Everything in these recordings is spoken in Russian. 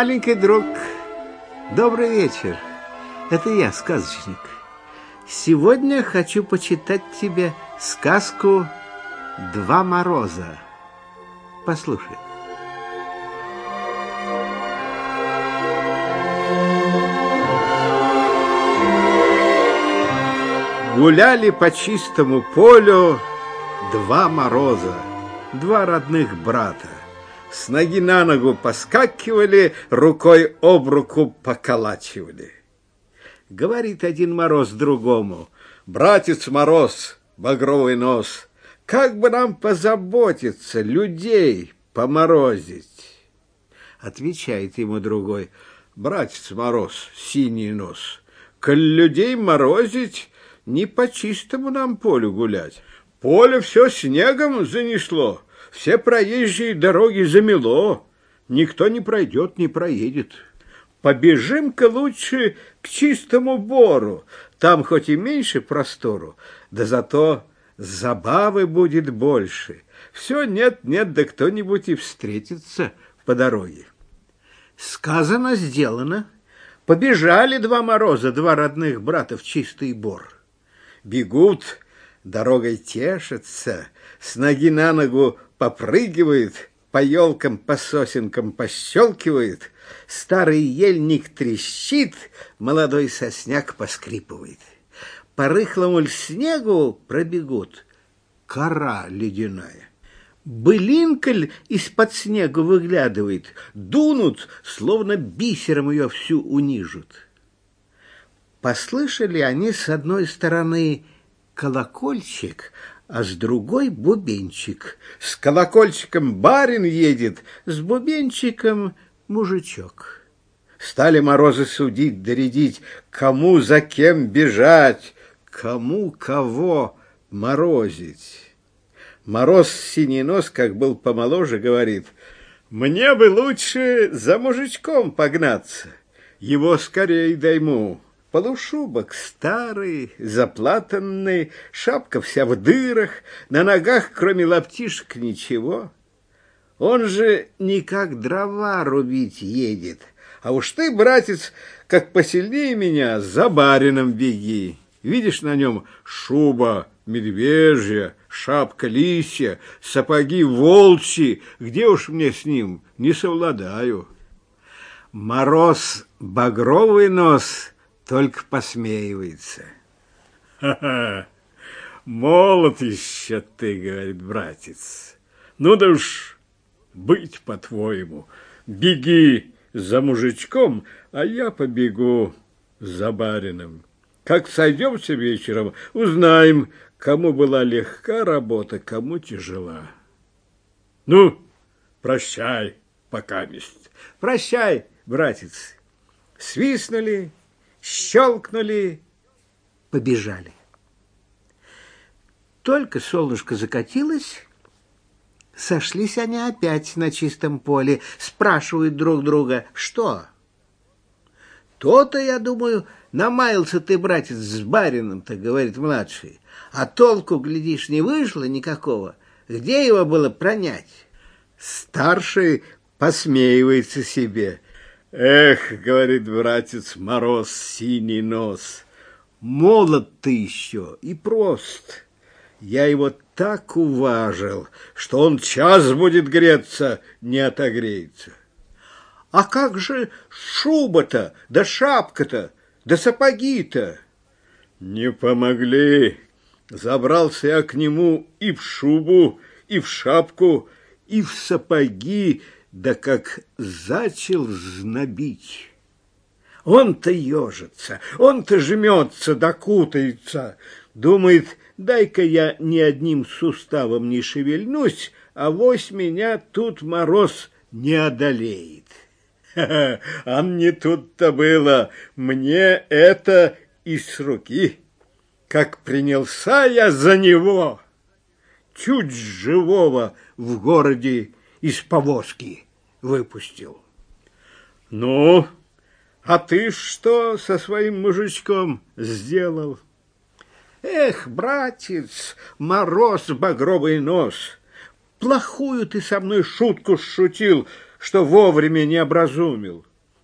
маленький друг, добрый вечер. Это я, сказочник. Сегодня хочу почитать тебе сказку «Два мороза». Послушай. Гуляли по чистому полю два мороза, два родных брата. С ноги на ногу поскакивали, рукой об руку поколачивали. Говорит один мороз другому: «Братец Мороз, багровый нос, как бы нам позаботиться, людей поморозить?» Отвечает ему другой: «Братец Мороз, синий нос, коль людей морозить, не по чистому нам полю гулять. Поле все снегом занесло, все проезжие дороги замело, никто не пройдет, не проедет. Побежим-ка лучше к чистому бору, там хоть и меньше простору, да зато забавы будет больше. Все нет-нет, да кто-нибудь и встретится по дороге». Сказано, сделано. Побежали два мороза, два родных брата в чистый бор. Бегут, дорогой тешатся, с ноги на ногу попрыгивают, по елкам, по сосенкам пощелкивают, старый ельник трещит, молодой сосняк поскрипывает. По рыхлому снегу пробегут, кора ледяная. Былинкаль из-под снега выглядывает, дунут, словно бисером ее всю унижут. Послышали они с одной стороны колокольчик, а с другой бубенчик. С колокольчиком барин едет, с бубенчиком мужичок. Стали морозы судить, доредить, кому за кем бежать, кому кого морозить. Мороз синий нос, как был помоложе, говорит: «Мне бы лучше за мужичком погнаться, его скорей дайму. Полушубок старый, заплатанный, шапка вся в дырах, на ногах, кроме лаптишек, ничего. Он же никак дрова рубить едет. А уж ты, братец, как посильнее меня, за барином беги. Видишь, на нем шуба медвежья, шапка лисья, сапоги волчьи. Где уж мне с ним, не совладаю». Мороз багровый нос только посмеивается. «Ха-ха, молод еще ты, — говорит, — братец. Ну да уж быть по-твоему. Беги за мужичком, а я побегу за барином. Как сойдемся вечером, узнаем, кому была легка работа, кому тяжела. Ну, прощай, покаместь». «Прощай, братец». Свистнули, щелкнули, побежали. Только солнышко закатилось, сошлись они опять на чистом поле, спрашивают друг друга: «Что?» «То-то, я думаю, намаялся ты, братец, с барином-то, — говорит младший, — а толку, глядишь, не вышло никакого. Где его было пронять?» Старший посмеивается себе. «Эх, — говорит братец Мороз синий нос, — молод ты еще и прост. Я его так уважил, что он час будет греться, не отогреется. А как же шуба-то, да шапка-то, да сапоги-то?» Не помогли. Забрался я к нему и в шубу, и в шапку, и в сапоги, да как зачал знобить. Он-то ежится, он-то жмется, докутается, думает: дай-ка я ни одним суставом не шевельнусь, авось меня тут мороз не одолеет. А не тут-то было, мне это и с руки. Как принялся я за него, чуть живого в городе из повозки выпустил. Ну, а ты что со своим мужичком сделал? Эх, братец, Мороз багровый нос, плохую ты со мной шутку шутил, что вовремя не образумил.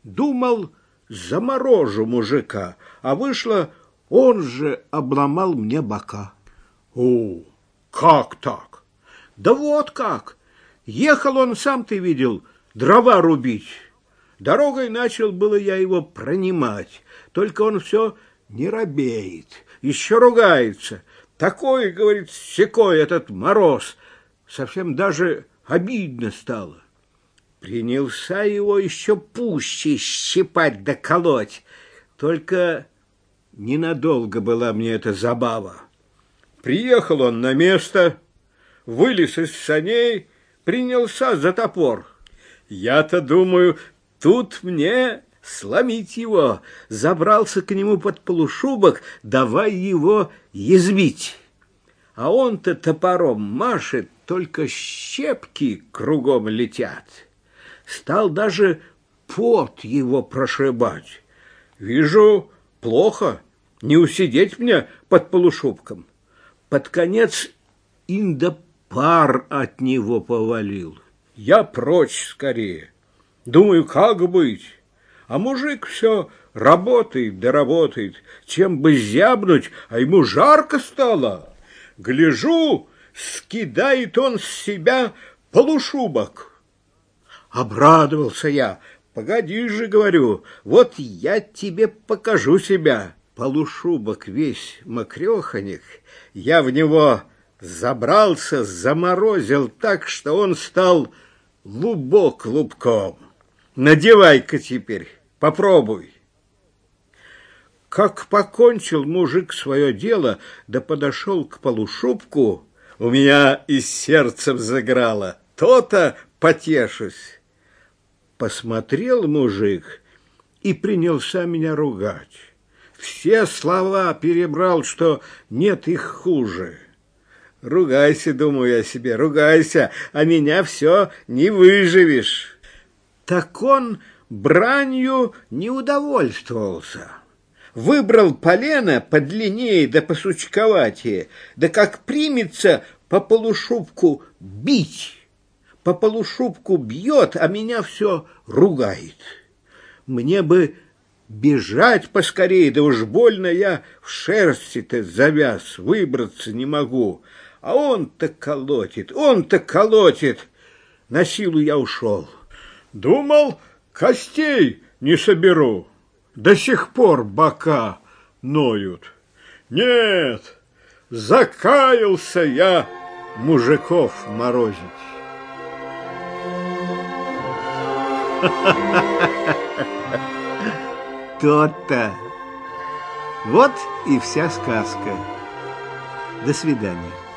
Думал, заморожу мужика, а вышло, он же обломал мне бока. О, как так? Да вот как. Ехал он, сам ты видел, дрова рубить. Дорогой начал было я его пронимать, только он все не робеет, еще ругается. Такой, говорит, секой этот мороз. Совсем даже обидно стало. Принялся его еще пуще щипать да колоть. Только ненадолго была мне эта забава. Приехал он на место, вылез из саней, принялся за топор. Я-то думаю, тут мне сломить его. Забрался к нему под полушубок, давай его язвить. А он-то топором машет, только щепки кругом летят. Стал даже пот его прошибать. Вижу, плохо, не усидеть мне под полушубком. Под конец инда пар от него повалил. Я прочь скорее. Думаю, как быть? А мужик все работает да работает. Чем бы зябнуть, а ему жарко стало. Гляжу, скидает он с себя полушубок. Обрадовался я. Погоди же, говорю, вот я тебе покажу себя. Полушубок весь мокреханик, я в него забрался, заморозил так, что он стал лубок лубком. Надевай-ка теперь, попробуй. Как покончил мужик свое дело, да подошел к полушубку, у меня и сердцем заграло. То-то потешусь. Посмотрел мужик и принялся меня ругать. Все слова перебрал, что нет их хуже. Ругайся, думаю я себе, ругайся, а меня все не выживешь. Так он бранью не удовольствовался. Выбрал полено подлиннее да посучковатее, да как примется по полушубку бить. По полушубку бьет, а меня все ругает. Мне бы бежать поскорее, да уж больно я в шерсти-то завяз, выбраться не могу. А он-то колотит, он-то колотит. На силу я ушел. Думал, костей не соберу. До сих пор бока ноют. Нет, закаялся я мужиков морозить. То-то. Вот и вся сказка. До свидания.